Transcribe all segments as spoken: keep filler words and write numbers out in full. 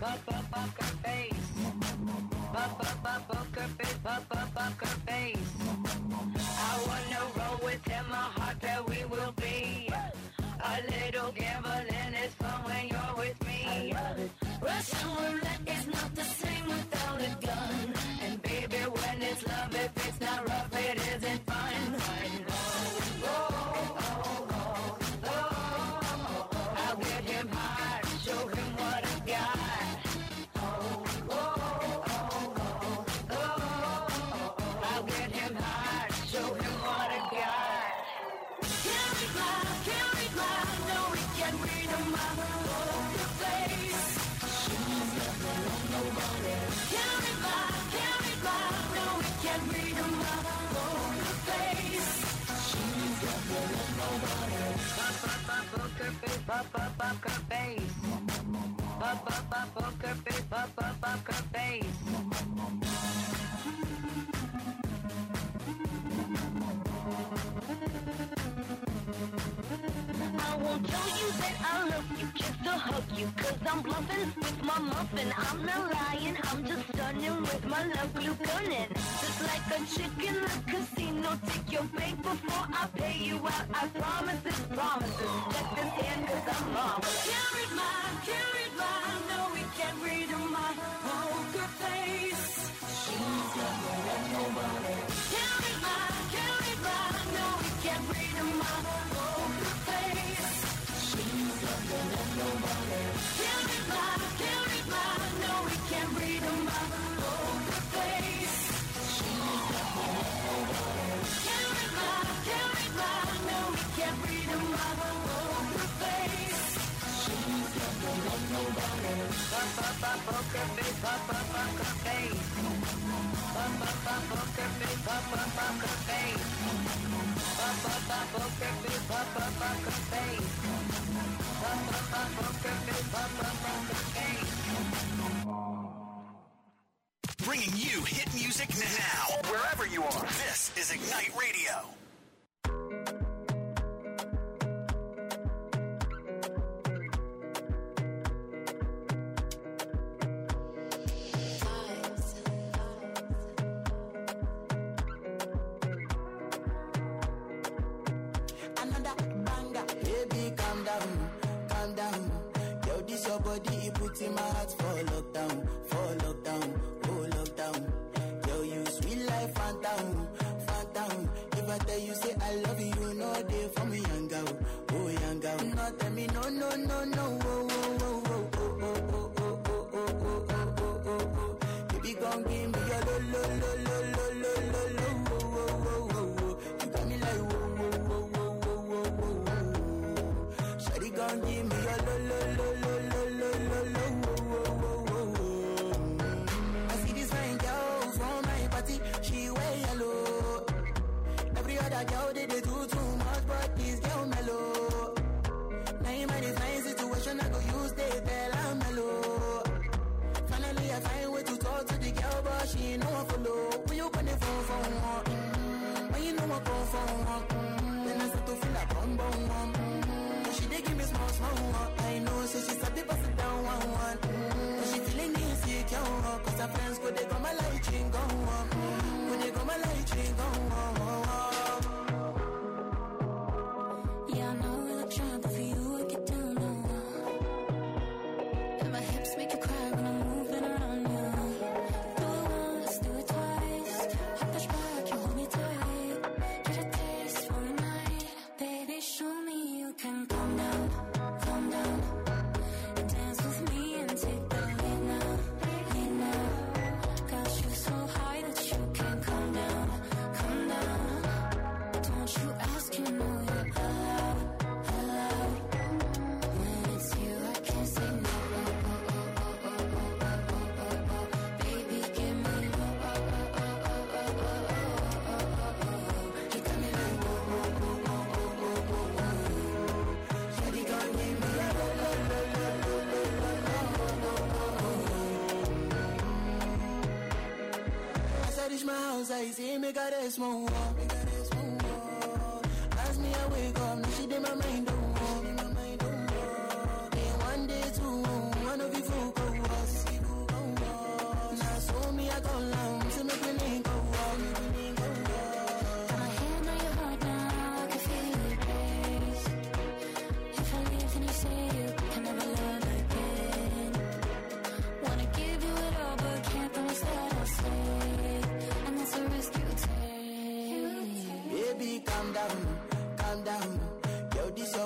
poker face. Poker face, poker face. I wanna roll with him, my heart that we will be. A little gambling is fun when you're with me. Russian roulette is not the same without a gun. And baby, when it's love, if it's not rough, it isn't fun. Oh, oh, oh, oh, oh. I'll get him high, show him what I got. Oh, oh, oh, oh, oh. I'll get him high, show him what I got. Can't be blind, can't be blind, no, we can't read him out of the face. She's never loved nobody. Can't be blind, can't be blind, no, we can't read him out of the face. She's never loved nobody. Pop, pop, pop, poker face, pop, pop, poker face. Pop, pop, pop, poker face, pop, pop, poker face. I won't tell you that I love you just to hug you, cause I'm bluffing with my muffin. I'm not lying, I'm just stunning with my love glue gunning. Just like a chick in the casino, take your bank before I pay you out. I promise this, promises. Check this hand cause I'm marvelous. Can't read mine, can't read mine, no we can't read my poker face. She's never loved nobody. Can't read mine, can't read mine, no we can't read my poker face. She's never loved nobody. Can't read mine, can't read mine, no we can't read my poker face. She's never loved nobody. Can't read mine, can't read mine, no we can't read my poker face. She's never loved nobody. Pop, pop, pop, poker face, pop, pop, poker face. Pop, pop, pop, poker face, pop, pop, poker face. Pop, pop, pop, poker face, pop, pop, poker face. Pop, pop, pop, poker face, pop, pop, poker face. Bringing you hit music now, wherever you are. This is Ignite Radio. In my heart for lockdown, for lockdown, oh lockdown. Yo, you sweet life, phantom, phantom. If I tell you say I love you, you know they for me, young girl, oh young girl. No tell me no, no, no, no, oh, oh, oh, oh, oh, oh, oh, oh, oh, oh, oh, oh, oh, oh. Baby, gon' give me your lo, lo, lo, lo, lo, lo, lo, lo, oh, oh, oh, oh, oh. You got me like whoa, whoa, whoa, whoa, whoa, whoa, whoa, whoa. Shawty gon' give me your lo, lo, lo, lo, lo, lo, lo, lo. That girl did they do too much, but this girl mellow. Now in my fine situation, I go use they tell I'm mellow. Finally, I find way to talk to the girl, but she ain't no one follow. When you put the phone for one, mm-hmm. When you know I go for one, mm-hmm. Then I start to feel like bum bum one. Mm-hmm. She dey give me small small one. I know, so she start to pass it down one one. Mm-hmm. But she feeling insecure, cause her friends go they go my light ring go on. Go they go my light ring go on. I say make her rest more. As me I wake up, now she did my mind don't walk. Then one day two, one of you focus.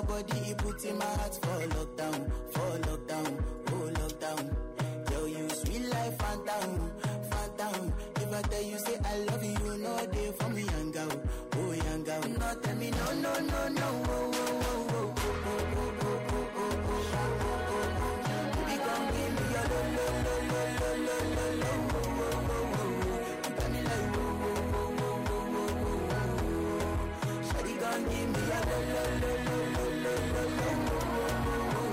body, it puts in my heart for lockdown, for lockdown, oh lockdown. Girl, you sweet life, phantom, phantom. If I tell you say I love you, you know they for me, young girl, oh young girl. No, tell me no, no, no, no, oh, oh, oh, oh, oh, oh, oh, oh, oh, oh, oh. Baby, come give me your lo, lo, lo, lo, lo, lo, lo, lo, oh, oh, oh, oh. You got me like, oh, oh, oh, oh, oh, oh, oh, oh. Shawty, come give me your lo, lo, lo, lo, lo, lo, lo, lo, oh, oh, oh, oh, oh.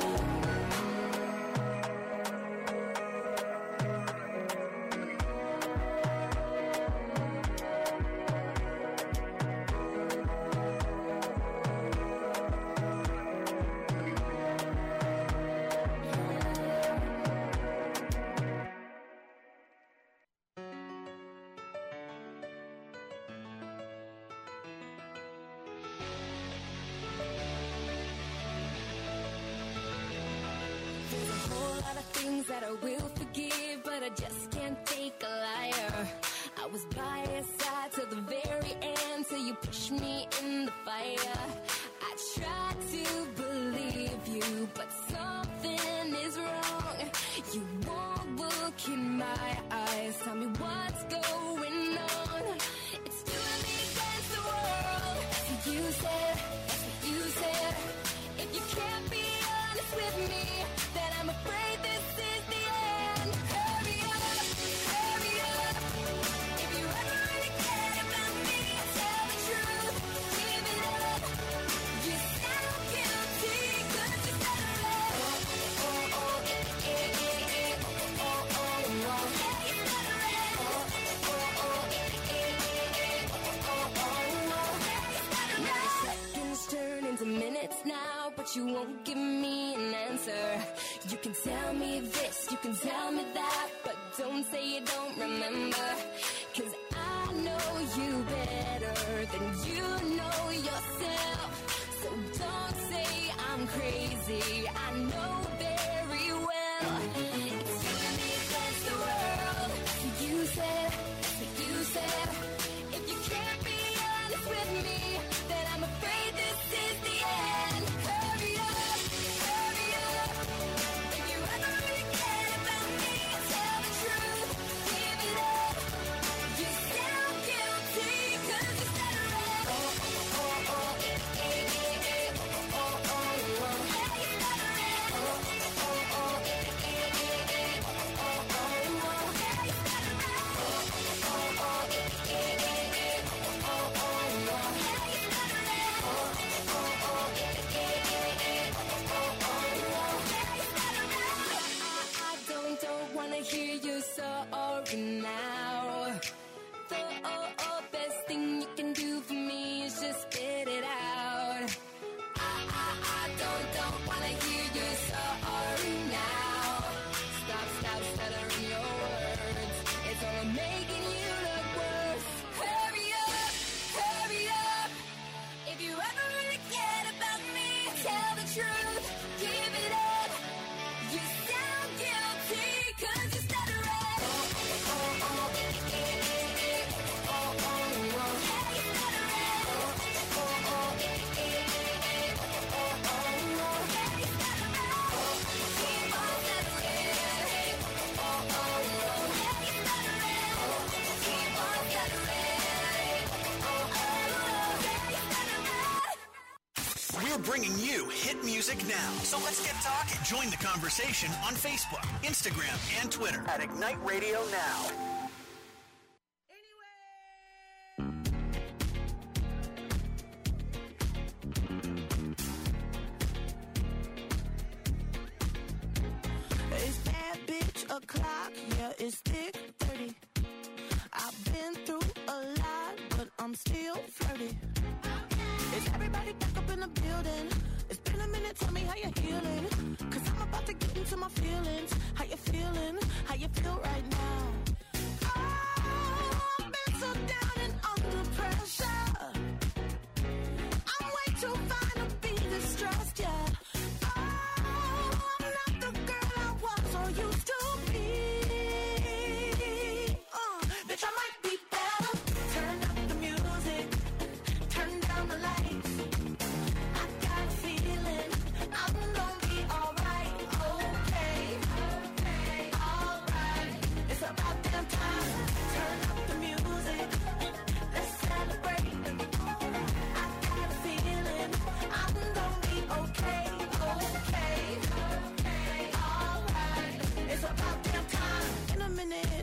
That I will forgive, but I just can't take a liar. I was by your side till the very end, till you pushed me in the fire. I tried to believe you, but something is wrong. You won't look in my eyes, tell me what's going on. It's you and me against the world. You said, that's what you said. If you can't be honest with me, then I'm afraid this is the end. Hurry up, hurry up. If you ever really care about me, tell the truth, give it up. You sound guilty, cause you said it right. Oh, oh, oh, eh, eh, eh, eh, oh, oh, oh, oh. Yeah, you said it right. Oh, oh, oh, eh, eh, eh, eh, oh, oh, oh, oh. Yeah, you said it right. Now seconds turn into minutes now, but you won't give me an answer. You can tell me this, you can tell me that, but don't say you don't remember. Cause I know you better than you know yourself. So don't say I'm crazy, I know very well. It's you and me against the world. You said, that's what you said. If you can't be honest with me, then I'm afraid this is the end. Hurry up, hurry up. If you ever really care about me, tell the truth, give it up. You sound guilty, cause you said it right. Oh, oh, oh, eh, eh, eh, eh, oh, oh, oh, oh. Yeah, you said it right. Oh, oh, oh, eh, eh, eh, eh, oh, oh, oh, oh. Yeah, you said it right. Oh, oh, oh, eh, eh, eh, eh, oh, oh, oh, oh. Yeah, you said it right. Oh, oh, oh, eh, eh, eh, eh, oh, oh, oh, oh. Yeah, you said it right. I, I don't, don't wanna hear you sorry now. The oh, oh, best thing you can do for me is just spit it out. I, I, I don't, don't wanna hear you sorry now. Stop, stop stuttering your words. It's only making you look worse. Hurry up, hurry up. If you ever really cared about me, tell the truth, give it up. You sound guilty, cause you said it right. Oh, oh, oh, eh, eh, eh, eh, oh, oh, oh. Yeah, you said it right. Oh, oh, oh, eh, eh, eh, eh, oh, oh, oh. Yeah, you said it right. Keep on stuttering. Oh, oh, oh. Yeah, you said it right. Keep on stuttering. Oh, oh, oh. Yeah, you said it right. We're bringing you hit music now. So let's get talking. Join the conversation on Facebook, Instagram, and Twitter at Ignite Radio Now. It's bad bitch o'clock, yeah, it's thick thirty. I've been through a lot, but I'm still flirty. Is everybody back up in the building? It's been a minute, tell me how you're healing. Cause I'm about to get into my feelings. How you feeling? How you feel right now? Oh, I've been so down and under pressure. I'm way too fine to be distressed, yeah. Oh, I'm not the girl I was or used to be. Uh, bitch, I might be better. Turn up the music, turn down the lights. I got a feeling.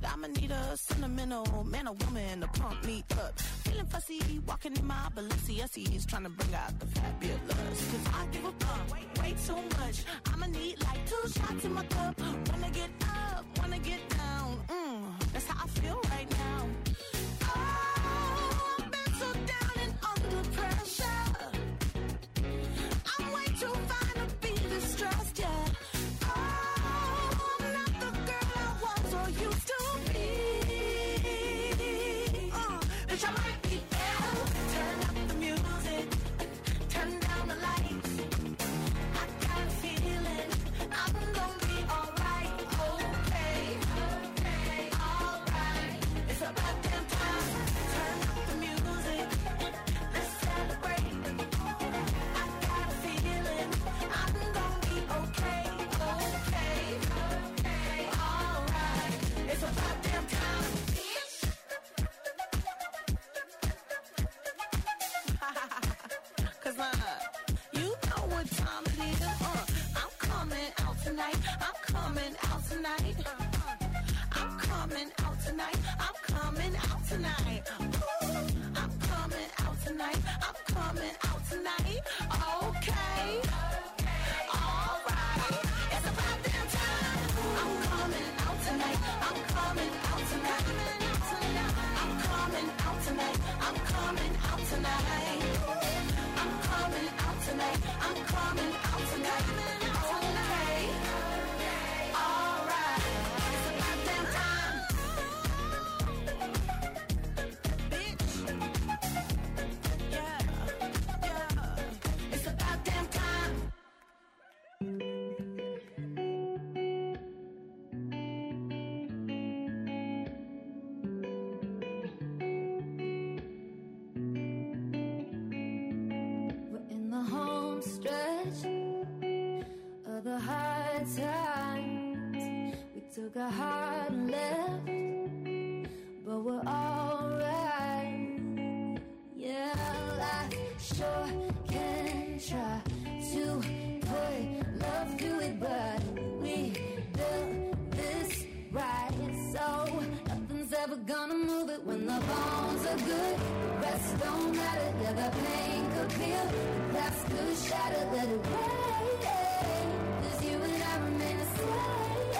I'ma need a sentimental man or woman to pump me up. Feeling fussy, walking in my Balenciennes, trying to bring out the fabulous. Cause I give a fuck, way, way too much. I'ma need like two shots in my cup. Wanna get up, wanna get down. Mm, that's how I feel right now. Oh, I've been so down and under pressure. I'm way too fine to be distressed, yeah. Took a hard left, but we're alright. Yeah, I sure can try to put love through it, but we built this right, so nothing's ever gonna move it. When the bones are good, the rest don't matter. Yeah, the pain could feel, the glass could shatter. Let it rain, 'cause you and I remain the same.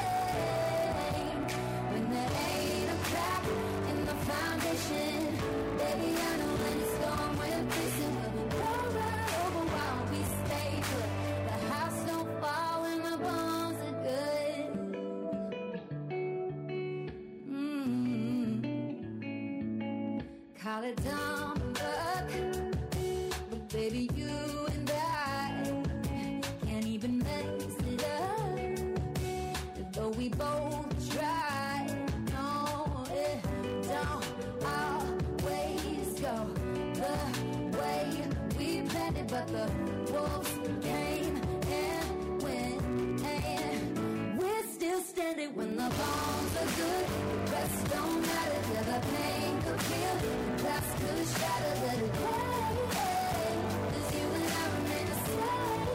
Baby, I know when it's gone, we're facing, we'll be right over while we stay put. The house don't fall when the bones are good. Mm-hmm. Call it dumb luck, but baby, you and I can't even mess it up. Though we both try, no, it don't always go the way we planned it, but the wolves came and went, and we're still standing. When the bones are good, the rest don't matter. Yeah, the pain could feel, the glass could shatter. Let it rain, 'cause you and I remain the same.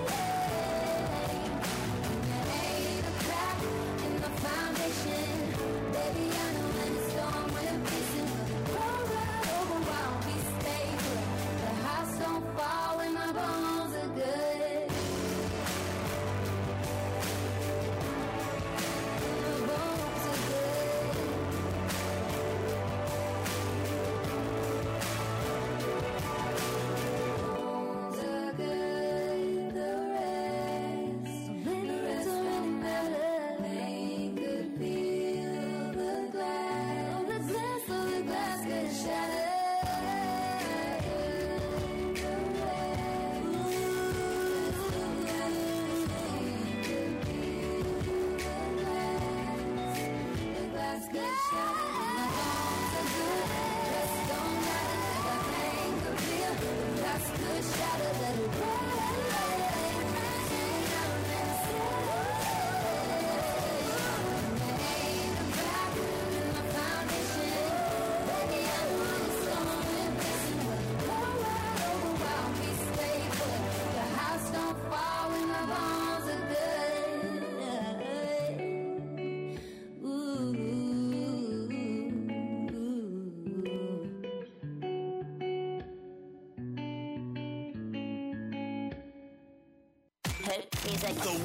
And there ain't a crack in the foundation. Baby, I know when it's gone, we're facing, we'll be right over while we stay put. The house don't fall when the bones are good. The bones are good.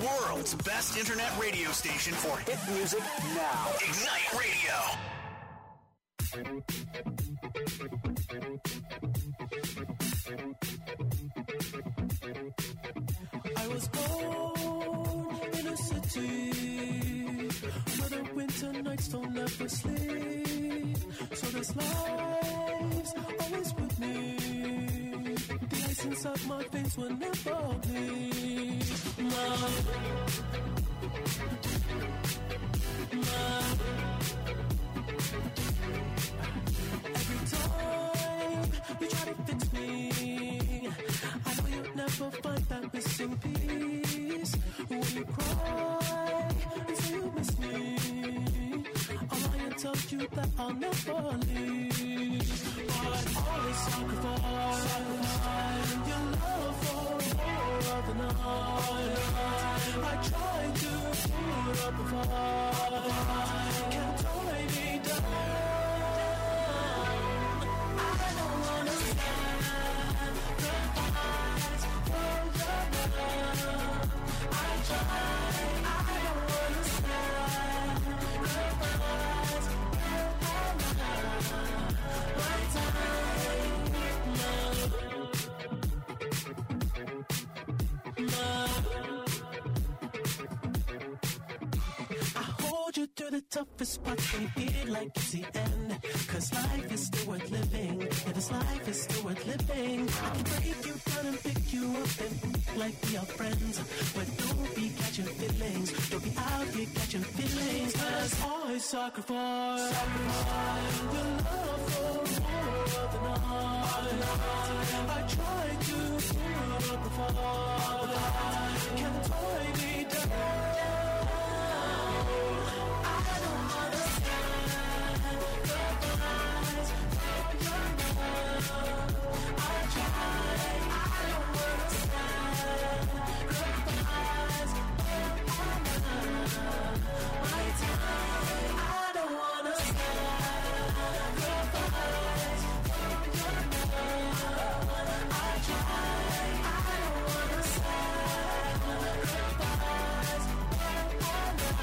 world's best internet radio station for hit music now. Ignite Radio. I was born in a city where the winter nights don't ever sleep. So this life's always with me. The ice inside my veins will never bleed. Love, love. Every time you try to fix me, I know you'll never find that missing piece. When you cry and say you miss me, I'll lie and tell you that I'll never leave. But always sacrifice, sacrifice your love for more of the night. I try to put up a fight, can't tie me down. I don't wanna stand the fight for your love. I try, I don't wanna stand the fight for my time, love, love. I hold you through the toughest parts when you feel like it's the end. Cause life is still worth living. Yeah, this life is still worth living. I can break you down and pick you up and like we are friends. But don't be catching feelings. Don't be out here catching feelings. Cause I sacrifice, sacrifice your love for more of the night. I try to put up a fight, can't tie me down. I don't wanna stand the fight for your love. I try, I don't wanna stand the fight for my time. I don't wanna stand the fight for your love. I try, I don't wanna stand the fight for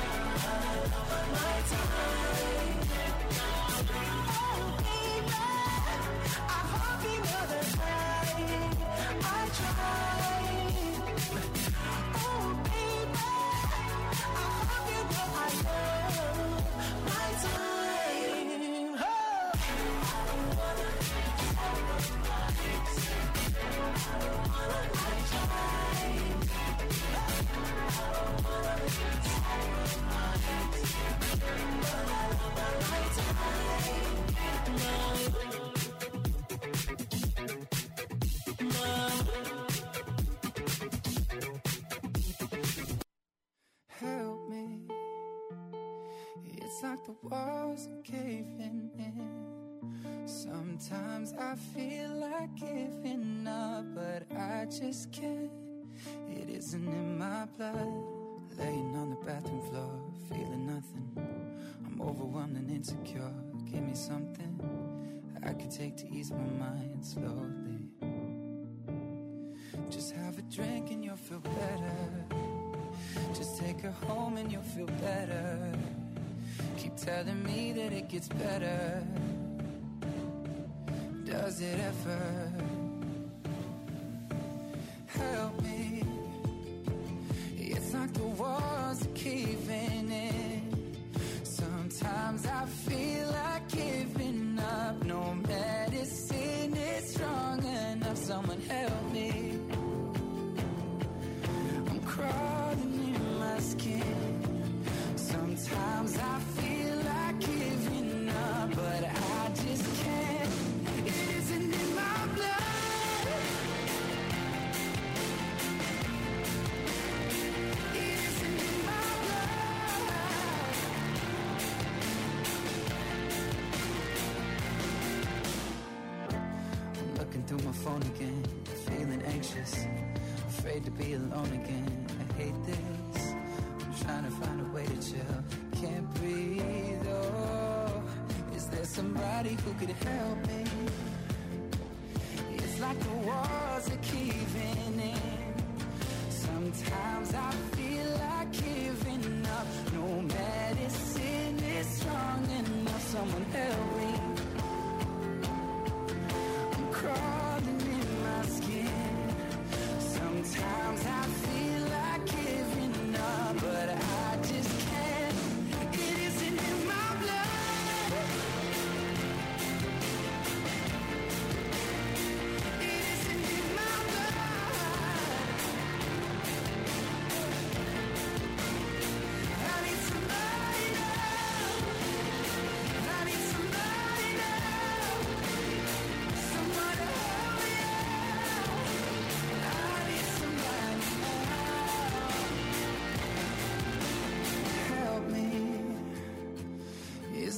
my time. Oh baby, I hope you know that I, I try. Oh baby, I hope you know I love my time. Oh. I don't wanna sacrifice. I don't wanna I try. I don't wanna sacrifice. My time, love, love. Help me. It's like the walls are caving in. Sometimes I feel like giving up, but I just can't. It isn't in my blood. Laying on the bathroom floor, feeling nothing. I'm overwhelmed and insecure. Give me something I could take to ease my mind slowly. Just have a drink and you'll feel better. Just take her home and you'll feel better. Keep telling me that it gets better. Does it ever? Help me. It's like the walls are caving in. Sometimes I feel like giving up. No medicine is strong enough. Someone help me. I'm crawling in my skin. Sometimes I feel like giving up, but I just can't. It isn't in my blood. It isn't in my blood. I'm looking through my phone again, feeling anxious, afraid to be alone again. I hate this. I'm trying to find a way to chill. Can't breathe, oh. Is there somebody who could help me? It's like the walls are caving in. Sometimes I feel like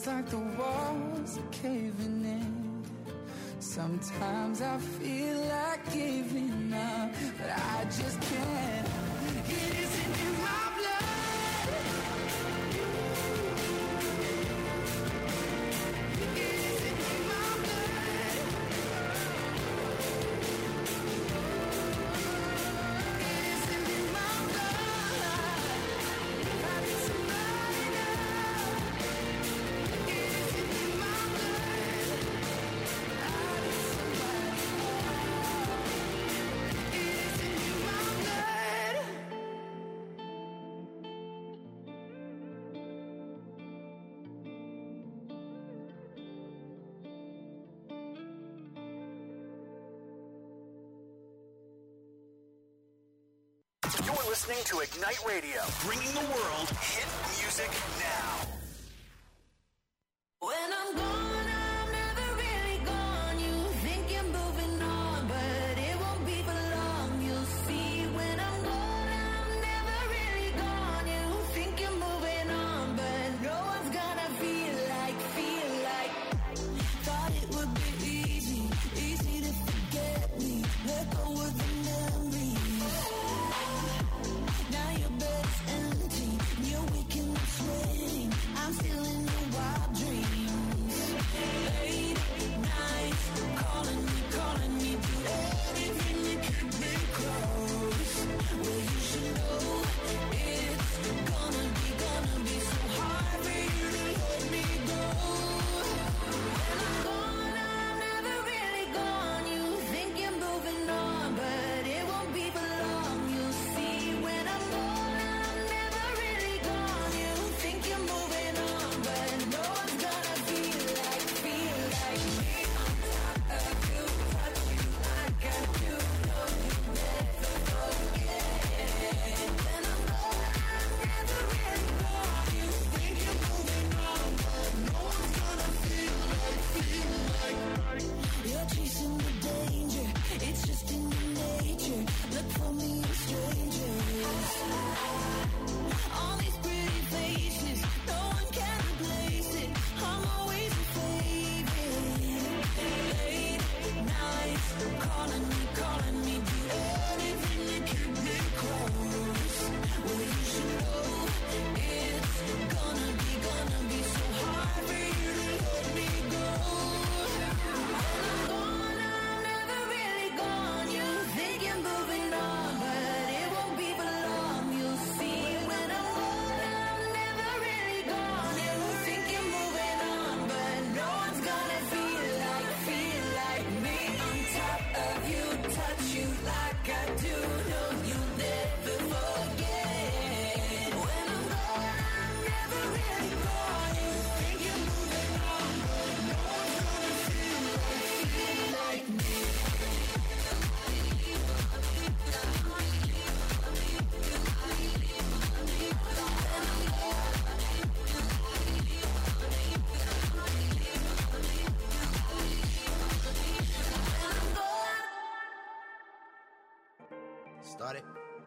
Feels like the walls are caving in. Sometimes I feel like giving up, but I just can't. It isn't in my blood. It isn't in my blood. It isn't in my blood. I need somebody now. It isn't in my blood. I need somebody now. It isn't in my blood. You're listening to Ignite Radio, bringing the world hit music now. When I'm gone, I'm never really gone. You think you're moving on, but it won't be for long. You'll see when I'm gone, I'm never really gone. You think you're moving on, but no one's gonna feel like, feel like. Thought it would be easy, easy to forget me. Let go of the memories. Now your bed's empty, you're waking up sweating. I'm still in your wild dreams. Late nights, calling me, calling me, do anything to keep me close. Well, you should know it's gonna be, gonna be so hard for you to let me go. When I'm gone, I'm never really gone. You think you're moving on, but it won't be for long. You'll see when I'm gone, I'm never really gone. You think you're moving on, but no one's gonna feel like, feel like me. On top of you, touch you like I do. No, you never forget. When I'm gone, I'm never really gone. You think you're moving on, but no one's gonna feel like, feel like. You're chasing the danger, it's just in your nature. Look for me in strangers. All these pretty faces, no one can replace it. I'm always a favorite. Late nights, calling me, calling me, do anything to keep me close. Well, you should know it's gonna be, gonna be so hard for you to let me go. When I'm gone, I'm never really gone. You think you're moving on, but it won't be for long. You'll see when I'm gone, I'm never really gone. You think you're moving on, but no one's gonna feel like, feel like me. On top of you, touch you like I do. No, you'll never forget. When I'm gone, I'm never really gone. You think you're moving on, but no one's gonna feel like, feel like me. Started.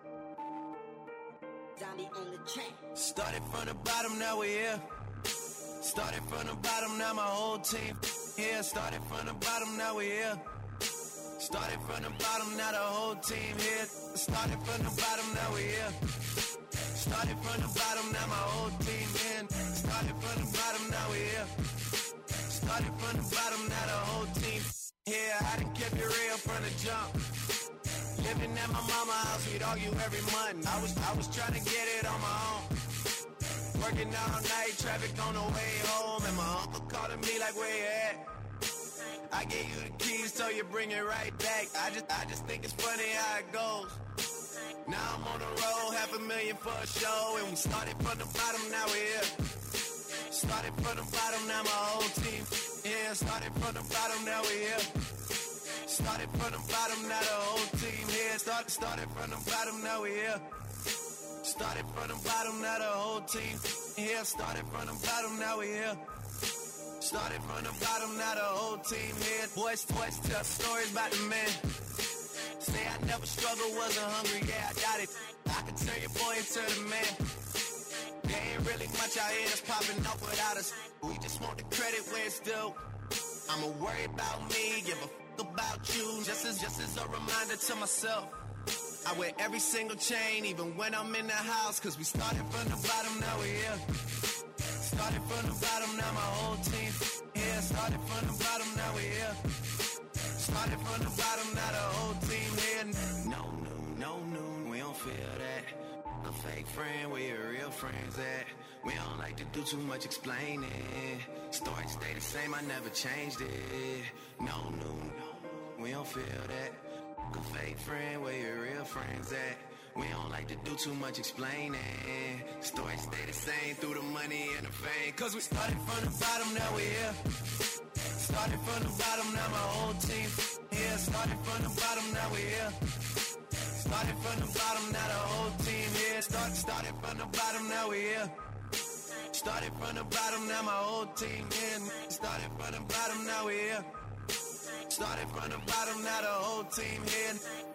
Zombie on the track. Started from the bottom, now we're here. Started from the bottom, now my whole team here. Started from the bottom, now we're here. Started from the bottom, now the whole team here. Started from the bottom, now we're here. Started from the bottom, now my whole team in. Started from the bottom, now we're here. Started from the bottom, now the whole team here. I done kept it real from the jump. Living at my mama's house, we'd argue every month. I was I was trying to get it on my own. Working all night, traffic on the way home, and my uncle calling me like, where you at? I gave you the keys, so you bring it right back. I just I just think it's funny how it goes. Now I'm on the road, half a million for a show, and we started from the bottom, now we're here. Started from the bottom, now my whole team. Yeah, started from the bottom, now we're here. Started from the bottom, now the whole team here. Started, started from the bottom, now we're here. Started from the bottom, now the whole team here. Started from the bottom, now we're here. Started from the bottom, now the whole team here. Boys, boys tell stories about the man. Say I never struggled, wasn't hungry, yeah, I got it. I could turn your boy into the man. They ain't ain't really much out here that's popping up without us. We just want the credit where it's due. I'ma worry about me, give a fuck about you. Just as, just as a reminder to myself. I wear every single chain, even when I'm in the house. Cause we started from the bottom, now we're here. Started from the bottom, now my whole team here. Started from the bottom, now we're here. Started from the bottom, now the whole team here. No new, no new, we don't feel that. A fake friend, where your real friends at? We don't like to do too much explaining. Story stay the same, I never changed it. No new, we don't feel that. A fake friend, where your real friends at? We don't like to do too much explaining. Stories stay the same through the money and the fame. Cause we started from the bottom, now we're here. Started from the bottom, now my whole team here. Started from the bottom, now we're here. Started from the bottom, now the whole team here. Start, started from the bottom, now we're here. Started from the bottom, now my whole team here. Started from the bottom, now we're here. Started from the bottom, now the whole team here.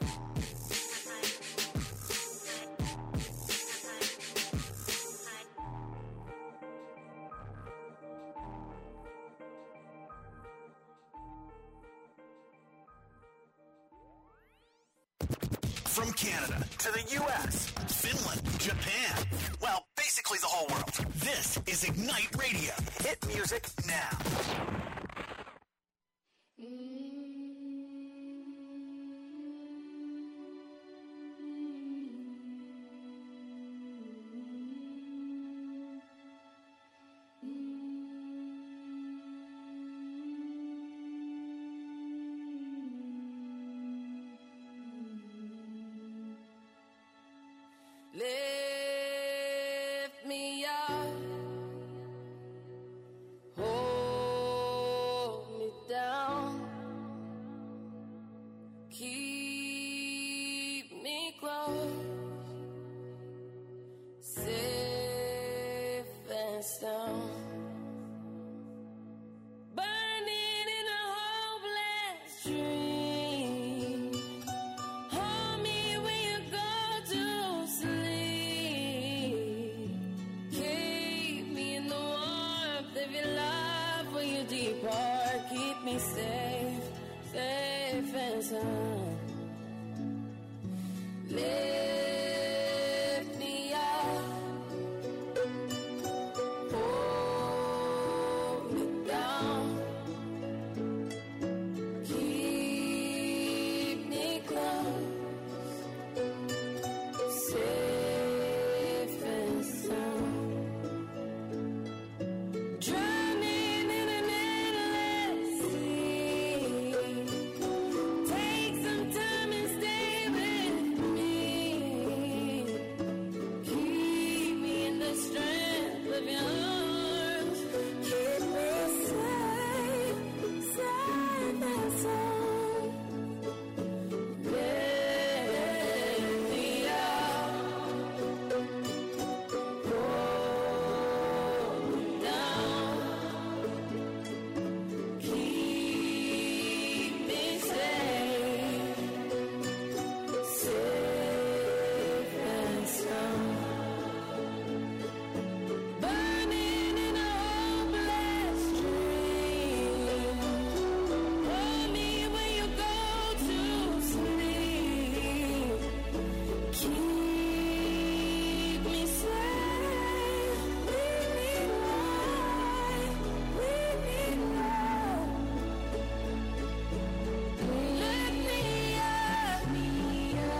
From Canada to the U S, Finland, Japan, well, basically the whole world. This is Ignite Radio. Hit music now. Lift me up, hold me down, keep me close, safe and sound. Burning in a hopeless dream. Hold me when you go to sleep. Keep me in the warmth of your love when you depart. Keep me safe, safe and sound. Lift me up, hold me down, keep me close, safe and sound. Drowning in an endless sea. Take some time and stay with me. Keep me in the strength of your arms. Keep me safe, safe and sound. Lift me up, hold me down, keep me safe, safe and sound. Burning in a hopeless dream. Hold me when you go to sleep. Keep me safe. We need light. We need love. Lift me up in your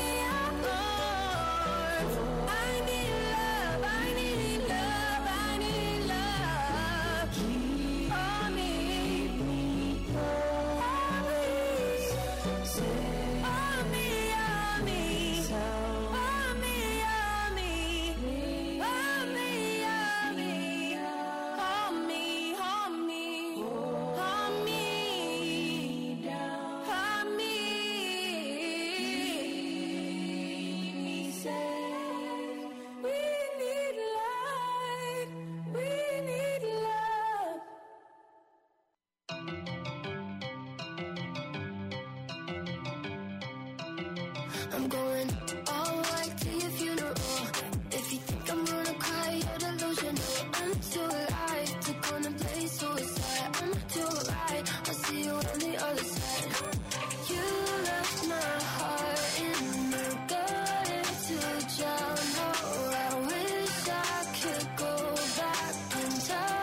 arms. I need love. I need love. I need love. Hold me, hold me, hold me, hold me, hold me, hold me, hold me, hold me, hold me, hold me down, hold me, me safe. We need light, we need love. I'm going all white to your funeral. If you think I'm gonna cry, you're the too alive to contemplate suicide. I'm too right, I'll see you on the other side. You left my heart in the gutter to drown. Oh, I wish I could go back in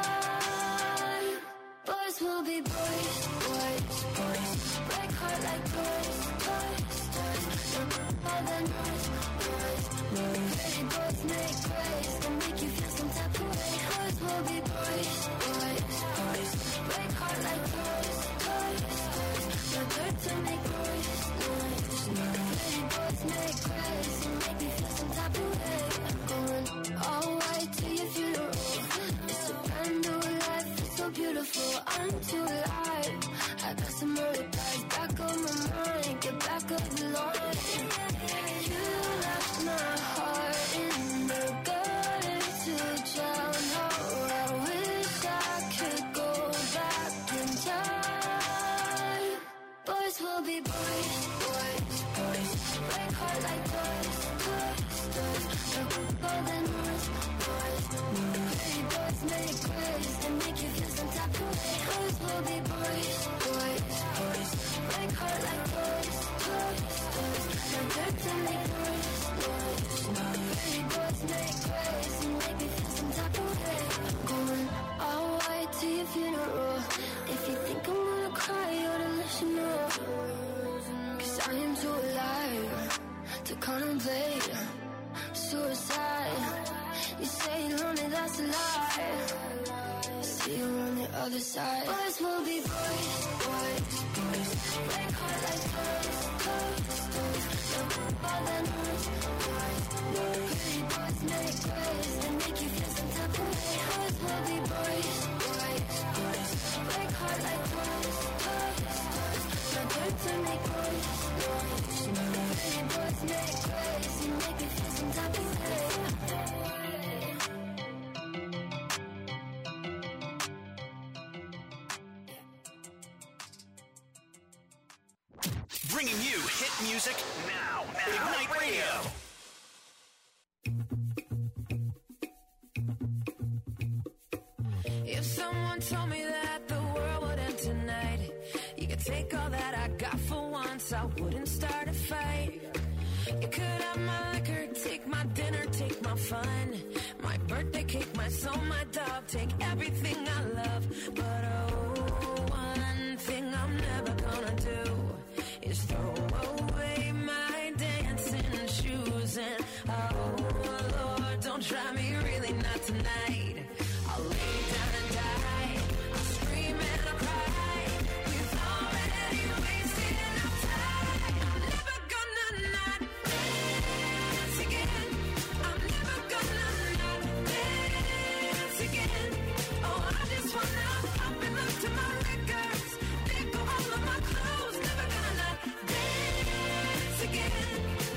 time. Boys will be boys, boys, boys. Break heart like toys, toys, toys. All the noise, noise, noise. Pretty boys make grace and make you feel some type of way. Boys will be boys, boys, boys. Break heart like toys, toys, toys. No dirt to make noise, noise, noise. Pretty boys make grace and make me feel some type of way. I'm going all white to your funeral. It's a brand new life, it's so beautiful. I'm too alive. I got some early prize back on my mind. Get back up the line. You left my heart in the gutter to drown. Oh, I wish I could go back in time. Boys will be boys, boys, boys. Break heart like toys, toys, toys. Golden boys, boys, boys. Pretty boys make grace and make you feel some type of way. Boys will be boys, boys, boys. Break heart like toys, toys, toys. No dirt to make noise, noise, noise. Pretty boys make grace and make me feel some type of way. I'm going all white to your funeral. If you think I'm gonna cry, you ought to listen up. Cause I am too alive to contemplate suicide. You say you're lonely, that's a lie. See you on the other side. Boys will be boys, boys, boys. Break heart like toys, toys, toys. No bother noise, noise, noise. Pretty boys make grace and make you feel some type of way. Boys will be boys, boys, boys. Break heart like toys, toys, toys. No dirt to make noise, noise, noise. Pretty boys make grace and make you feel some type of way. Bringing you hit music now. now. Ignite Radio. If someone told me that the world would end tonight, you could take all that I got for once, I wouldn't start a fight. You could have my liquor, take my dinner, take my fun, my birthday cake, my soul, my dog, take everything I love. But oh, one thing I'm never gonna do is throw away my dancing shoes. And oh Lord, don't try me, really not tonight. I'll lay down and die, I'll scream and I'll cry. We've already wasted enough time. I'm never gonna not dance again. I'm never gonna not dance again. Oh, I just wanna up and look to my records, let go all of my clothes. Never gonna not dance again.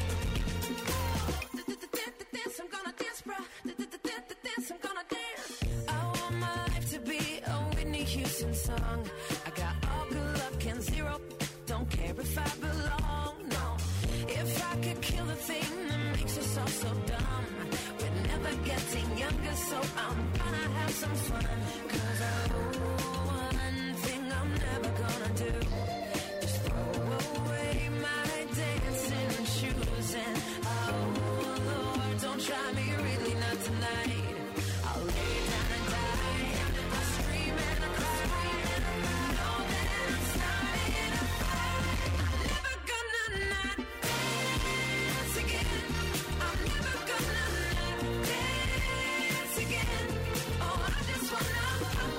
Dance, I'm gonna dance, bro. Dance, I'm gonna dance. I want my life to be a Whitney Houston song. I got all good luck and zero, don't care if I belong, no. If I could kill the thing that makes us all so dumb, we're never getting younger, so I'm gonna have some fun. Cause oh, one thing I'm never gonna do is throw away my dancing shoes. And oh Lord, don't try me, really not tonight. I'll lay down and die, I'll scream and I'll cry, and I know that I'm starting a fight. I'm never gonna not dance again. I'm never gonna not dance again. Oh, I just wanna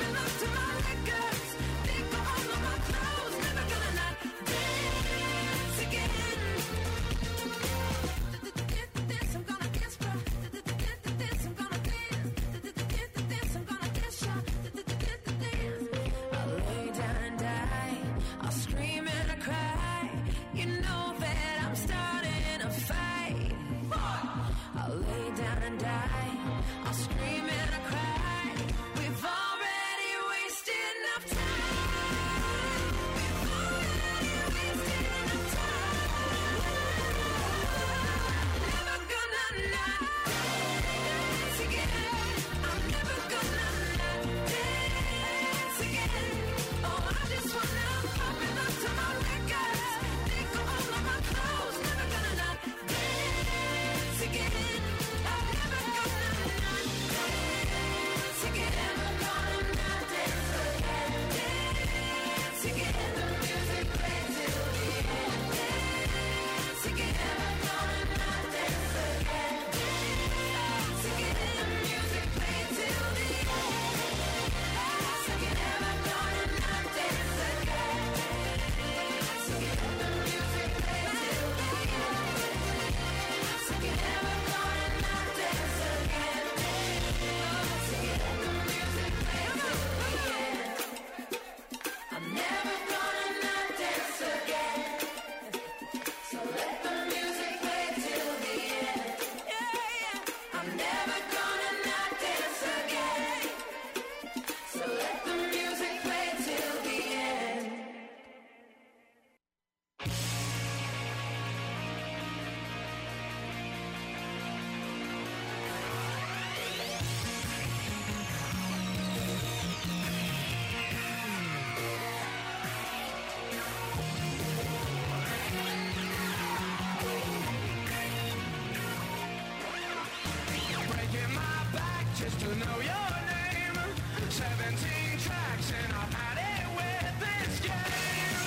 Seventeen tracks and I've had it with this game.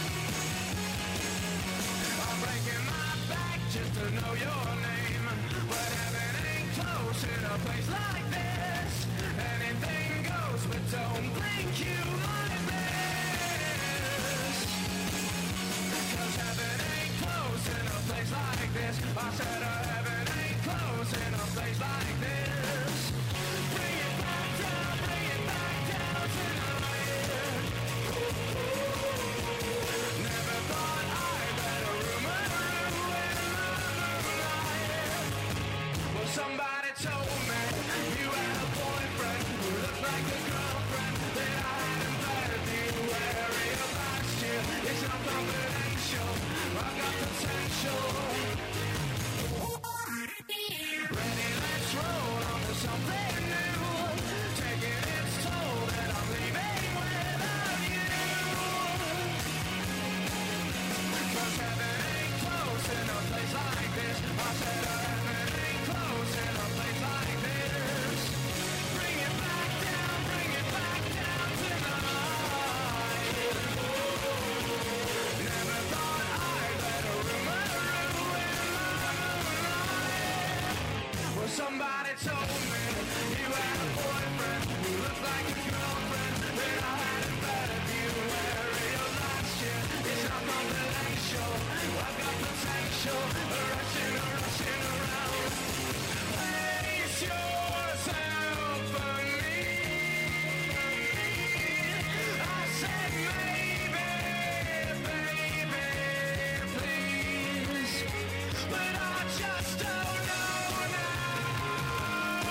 I'm breaking my back just to know your name. But heaven ain't close in a place like this. Anything goes, but don't blink you like this. Cause heaven ain't close in a place like this. I said uh, heaven ain't close in a place like this. Bring it back down, bring it back down tonight. Never thought I'd let a rumor ruin my moonlight. Well, somebody told me you had a boyfriend who looked like a girlfriend that I hadn't met you. Where you last year, it's not confidential. I've got potential. Ready, let's roll on to something new. Taking its toll and I'm leaving without you. Cause heaven ain't close in a place like this. I said uh, heaven ain't close in a place like this. Bring it back down, bring it back down tonight. Never thought I'd let a rumor ruin my moonlight. Well, somebody told me you had a boyfriend who looked like a girlfriend that I hadn't met of you. Where you last year, it's not confidential. I've got potential, rushing, rushing around. Place yourself for me. I said maybe, baby, please. But I just don't know now.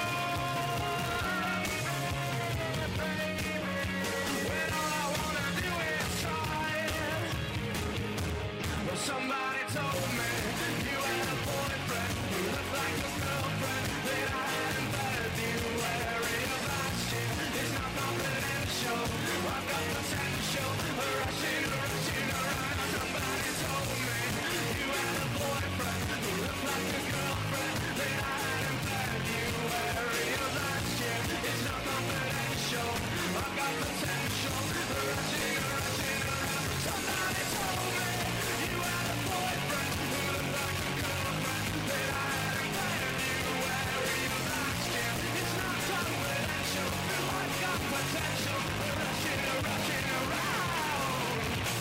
When all I wanna do is try. Well, somebody told me you had a boyfriend who looked like a girlfriend that I hadn't met you. Where you last year, it's not confidential. I've got potential, rushing, rushing around. Somebody told me you had a boyfriend who looked like a girlfriend that I hadn't met you. Where you last year, it's not confidential. I've got potential, rushing, rushing around. Somebody told me you had a boyfriend who looked like a girlfriend that I hadn't met you. Where you last year, it's not confidential. I've got potential, rushing, rushing around.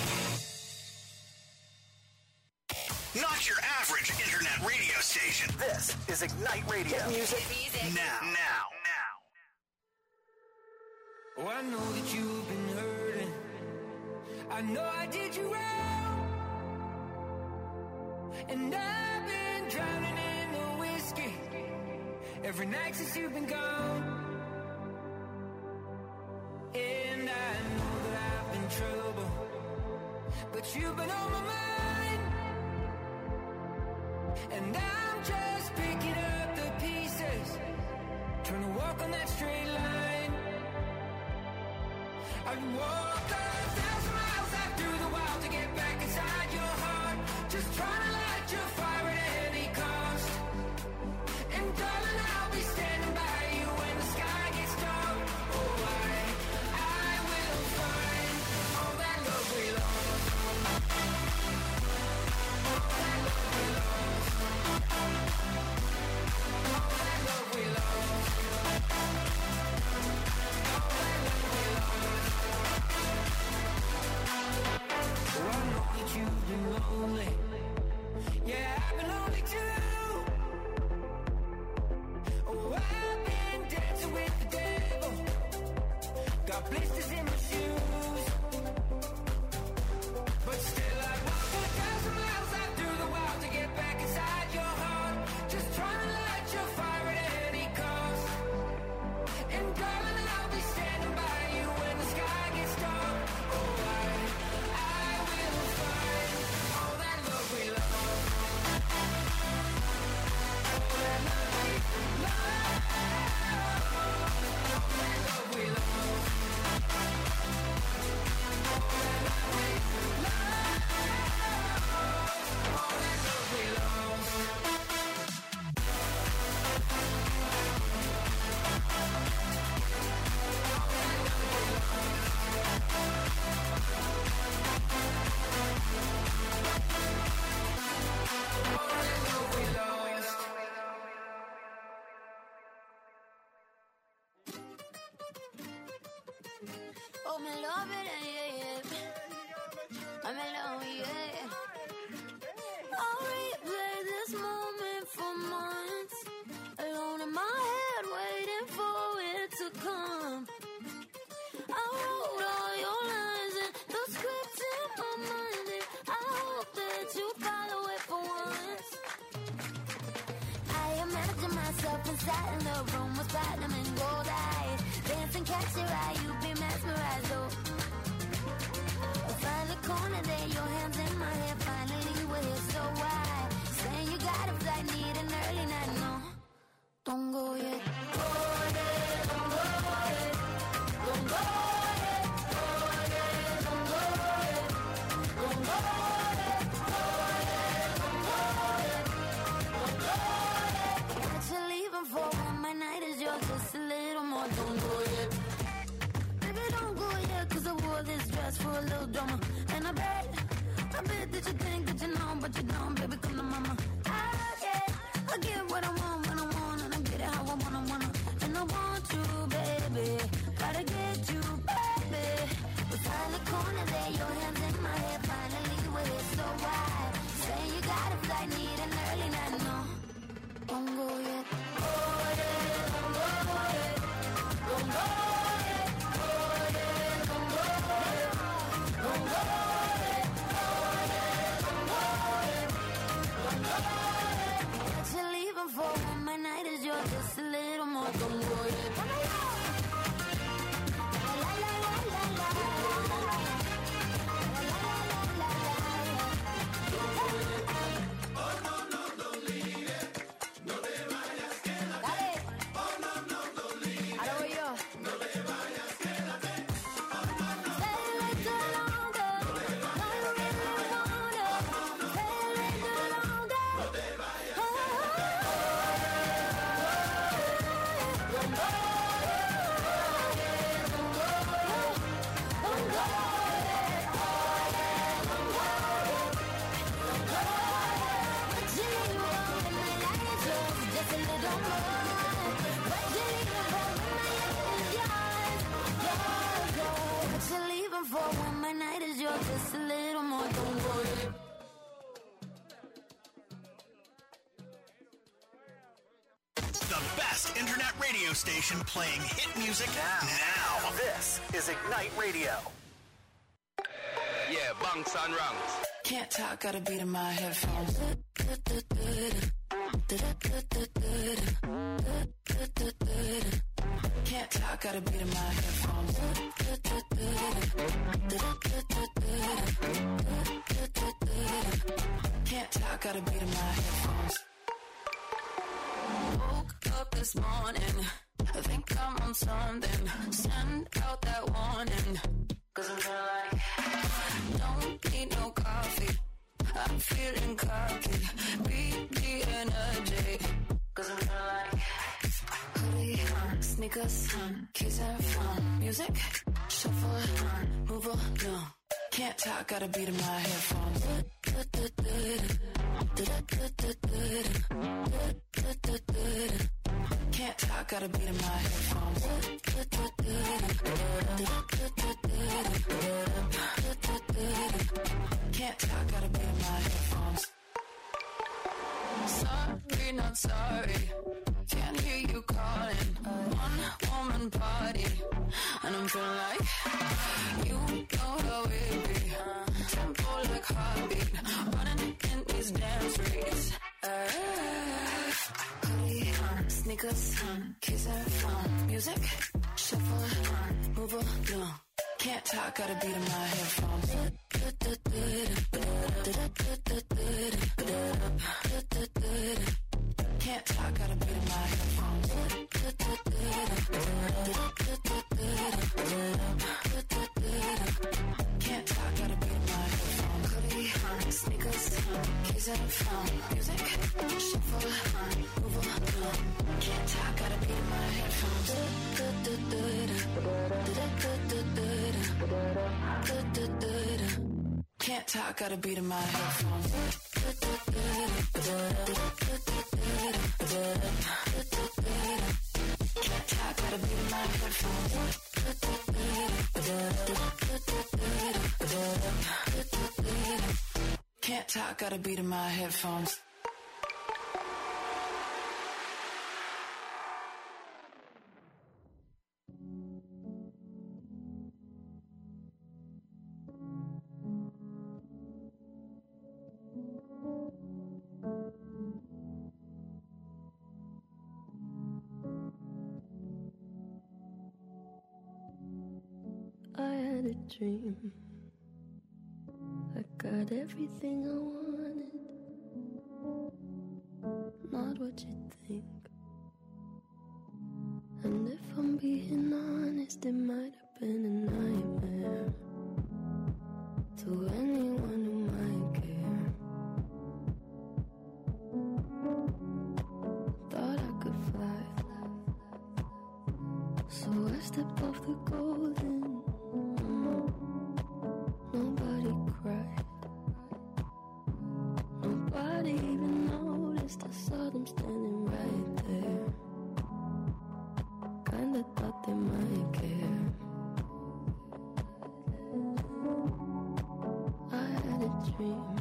Not your average internet radio station. This is Ignite Radio. Hit music. Now. Now. Now. Oh, I know that you've been hurting. I know I did you wrong. And I've been drowning in the whiskey every night since you've been gone. And I know that I've been trouble, but you've been on my mind. And I'm just picking up the pieces, trying to walk on that straight line. I've walked a thousand miles out through the wild to get back inside your heart, just trying to light your fire at any cost. And darling, I'll be standing by you when the sky gets dark. Oh, I, I will find all that love we lost. All that love we lost. All that love we lost. All that love we lost. Oh, I know that you've been lonely. Yeah, I've been lonely too. Oh, I've been dancing with the devil. Got blisters in my shoes. But still I walk a thousand miles out through the wild to get back inside your heart, just trying to light your fire at any cost. And darling, I'll be standing by you when the sky gets dark. Oh, I, I will find all that love we lost. All that love we lost. All that love we lost. Oh, me love it, yeah, yeah. I'm in love, yeah. I'll replay this moment for months. Alone in my head, waiting for it to come. I wrote all your lines and the script in my mind, and I hope that you follow it for once. I imagine myself inside in the room with platinum and gold eyes. Dance and catch your eye, you be mesmerized, oh. Find a corner there, your hands in my hair. Finally we're here, so why? Saying you got a flight, need an early night, no. Don't go yet. Go yet, don't go yet. Don't go yet, go yet, don't go yet. Don't go yet, go yet, don't go yet. Don't go yet. What you leaving for when my night is yours? Just a little more, don't go yet. Baby, don't go yet, cause I wore this dress for a little drama. And I bet, I bet that you think that you know, but you don't, baby, come to mama. I get, I get what I want when I want, and I get it how I wanna, wanna. And I want you, baby, gotta get you, baby. We find the corner there, your hands in my hair. Finally we're here, so why? Say you got a flight, need an early night, no. Don't go yet. Go yet, don't go yet. Don't go yet, go yet, don't go yet. Don't go yet, go yet, don't go yet. Don't go yet. What you leaving for when my night is yours? Just a little more, don't go yet. La la la la la la. La la la la la. Oh no no don't leave it, no te vayas, quédate. Oh no no don't leave it, ahora voy yo. No te vayas, quédate. Oh no no. Stay a little longer, no te vayas, no really wanna. Stay a little longer, no te vayas, don't go. For when my night is yours, just a little more, don't worry. The best internet radio station playing hit music now. Now. This is Ignite Radio. Yeah, bunks and ranks. Can't talk, got a beat in my headphones. Can't talk, got a beat in my headphones. Can't talk, got a beat in my headphones. Woke up this morning, I think I'm on something. Send out that warning, cause I'm feeling like don't need no coffee. I'm feeling cocky, beat the energy, cause I'm feeling like hoodie on, sneakers on, keys and phone, music, shuffle on, move along. Can't talk, got a beat in my headphones. Can't talk, got a beat in my headphones. Can't talk, got a beat in my headphones. Sorry, not sorry. Can't hear you calling. One woman party, and I'm feeling like you know how it be. Tempo like heartbeat, running in these damn streets. Uh, hoodie on, sneakers on, keys and phone, music, shuffle on, move along. Can't talk, got a beat in my headphones. Can't talk, got a beat in my headphones. Can't talk, got a beat in my headphones. Hoodie on, sneakers on, keys and phone, music, shuffle on, move along. Can't talk, got a beat in my headphones. Can't talk, got a beat in my headphones. Can't talk, got a beat in my headphones. Talk got a beat in my headphones. I had a dream. I got everything I wanted. Not what you think. And if I'm being honest, it might have been a nightmare to anyone who might care. Thought I could fly, so I stepped off the golden. Nobody cried. Nobody even noticed. I saw them standing right there. Kinda thought they might care. I had a dream.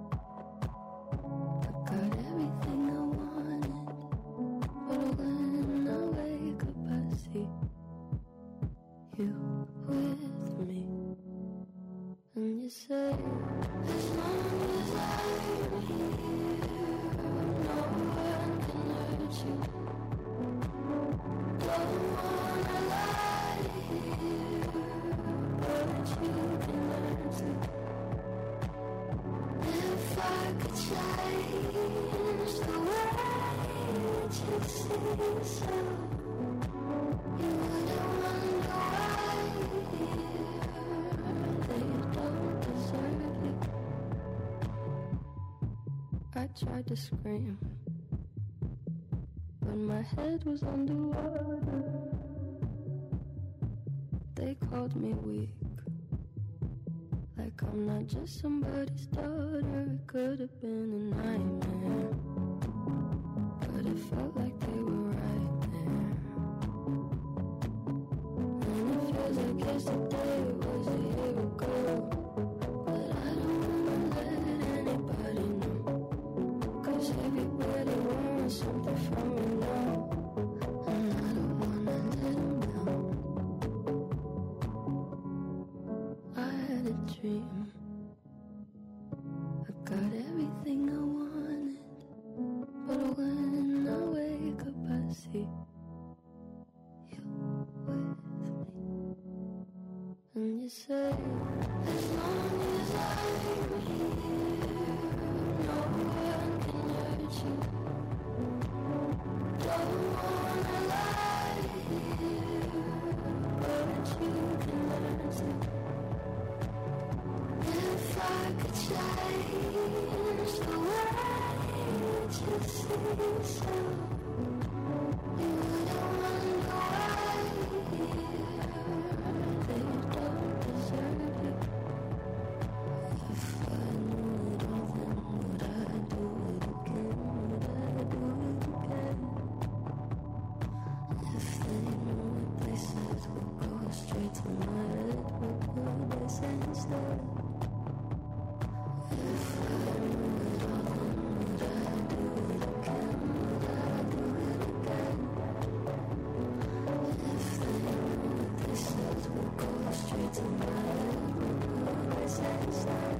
I got everything I wanted. But when I wake up, I see you with me. And you say, as long as I'm here, no one can hurt you. Don't wanna lie here, but you can learn to. If I could change the way you see so, you wouldn't wonder why they don't deserve you. I tried to scream, but my head was underwater. They called me weak, like I'm not just somebody's daughter. It could have been a nightmare, but it felt like they were right there. And it feels like yesterday was a year ago, but I don't wanna let anybody know, 'cause everybody wants something from me now, and I don't wanna let them down. I had a dream. I got everything I wanted, but when I wake up I see you with me. And you say, as long as I'm here, no one can hurt you. Don't wanna lie here, but you can learn to. If I could change the way you see so, you wouldn't wonder why they don't deserve you. If I knew it all, then would I do it again? Would I do it again? If they knew what they said would go straight to my head, what would they say instead? If I knew it all, then would I do it again? Would I do it again? If they knew what they said would go straight to my head, what would they say instead?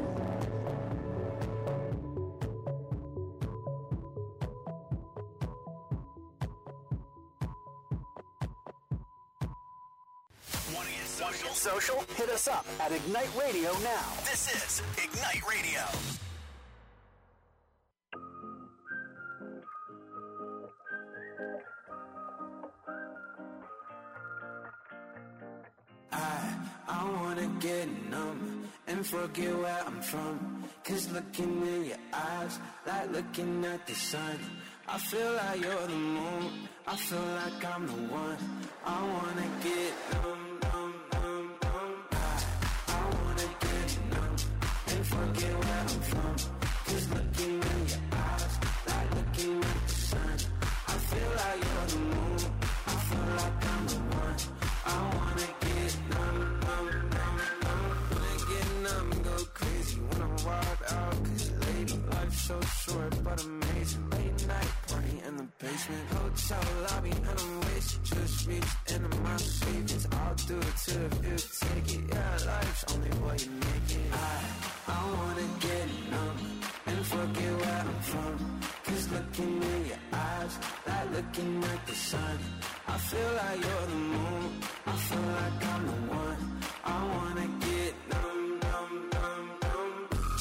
Want to get social? social? Hit us up at Ignite Radio now. This is Ignite Radio. I, I wanna get numb and forget where I'm from. 'Cause looking in your eyes, like looking at the sun. I feel like you're the moon, I feel like I'm the one. I wanna get numb, numb, numb, numb. I, I wanna get numb and forget where I'm from. 'Cause looking in your eyes, like looking at the sun. I feel like you're the moon, I feel like I'm the one. I wanna get numb, numb, numb, numb. Wanna get numb and go crazy when I walk out. 'Cause lately so short but amazing. Late night party in the basement, hotel lobby and I'm wasted. Just reached into my savings. I'll do it too if you take it. Yeah, life's only what you make it. I, I wanna get numb and forget where I'm from. Cause looking in your eyes, like looking at the sun. I feel like you're the moon, I feel like I'm the one. I wanna get numb, numb, numb, numb.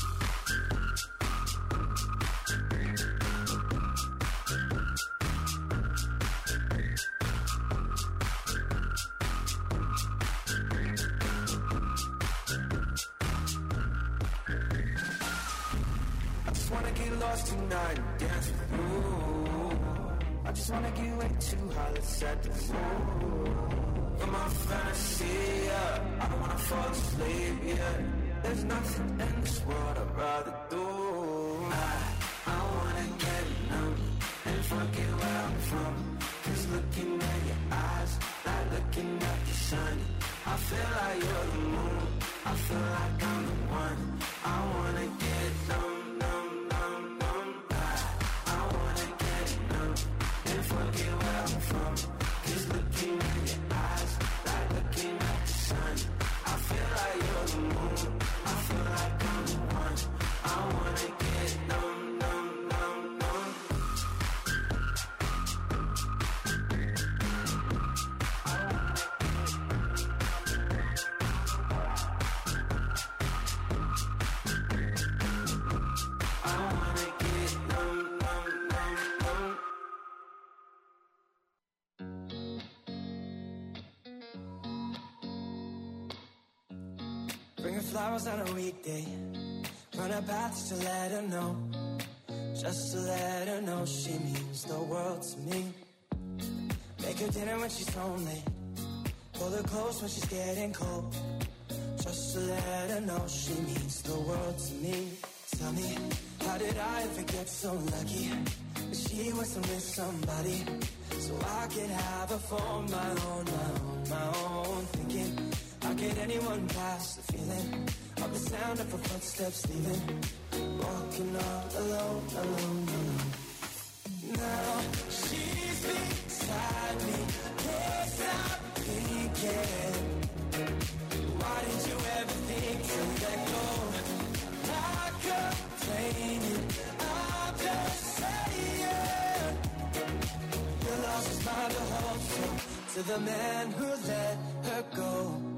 I just wanna get lost tonight and dance with you. I just wanna get way too high, let's set the mood. You're my fantasy, yeah. I don't wanna fall asleep, yeah. There's nothing in this world I'd rather do. I, I wanna get numb and forget where I'm from. Cause looking at your eyes, like looking at the sun. I feel like you're the moon, I feel like I'm the one. I wanna get numb, numb, numb, numb. I, I wanna get numb and forget where I'm from. Cause looking at your eyes, like looking at the sun. I feel like you're the moon, I feel like I'm the one. I wanna get numb, numb, numb, numb. I wanna get numb, numb, numb, numb. Bring her flowers on a weekday. Run her paths to let her know. Just to let her know she means the world to me. Make her dinner when she's home late. Pull her close when she's getting cold. Just to let her know she means the world to me. Tell me, how did I ever get so lucky? That she wasn't with somebody, so I could have her for my own, my own, my own. Thinking, how could anyone pass the feeling of the sound of her footsteps leaving? Walking all alone, alone, alone. Now she's beside me, can't stop thinking. Why did you ever think to let go? Not complaining, I'm just saying. Your loss is mine to hold true to the man who let her go.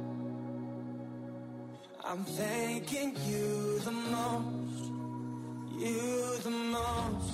I'm thanking you the most, you the most.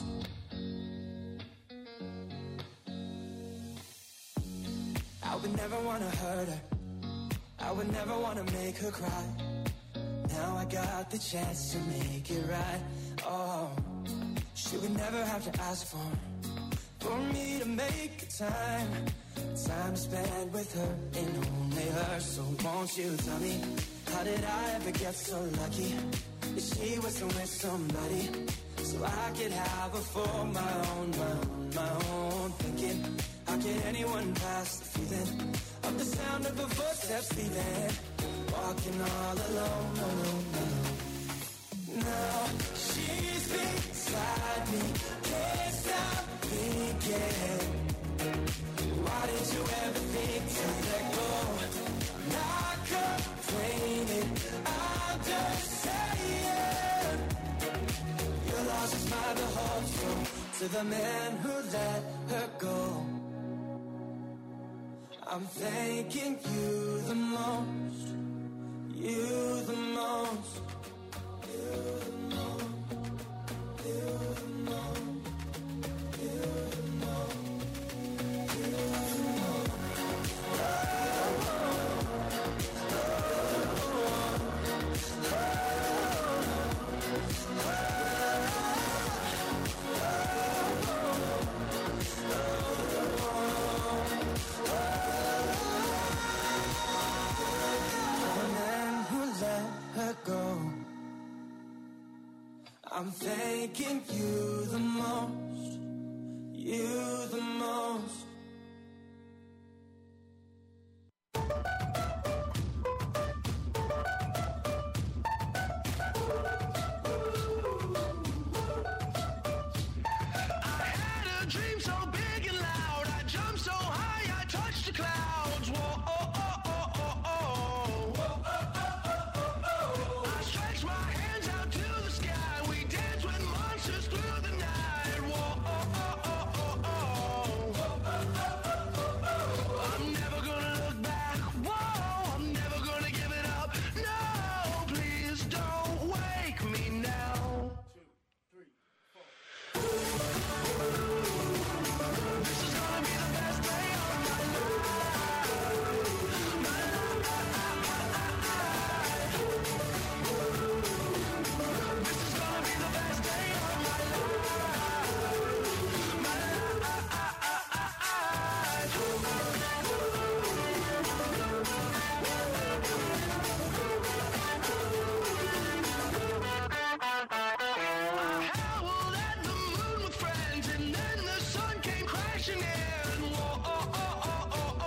I would never wanna hurt her, I would never wanna make her cry. Now I got the chance to make it right. Oh, she would never have to ask for For me to make a time Time to spend with her and only her. So won't you tell me, how did I ever get so lucky that she wasn't with somebody, so I could have her for my own, my own, my own. Thinking, how could anyone pass the feeling of the sound of her footsteps leaving? Walking all alone, alone, alone. Now she's beside me, can't stop thinking. Why did you ever think to let go? I'm not complaining, I'm just saying. Your loss is mine to hold true to the man who let her go. I'm thanking you the most, you the most, you the most, you the most, you the most, you the most. I'm thanking you the most, you the most.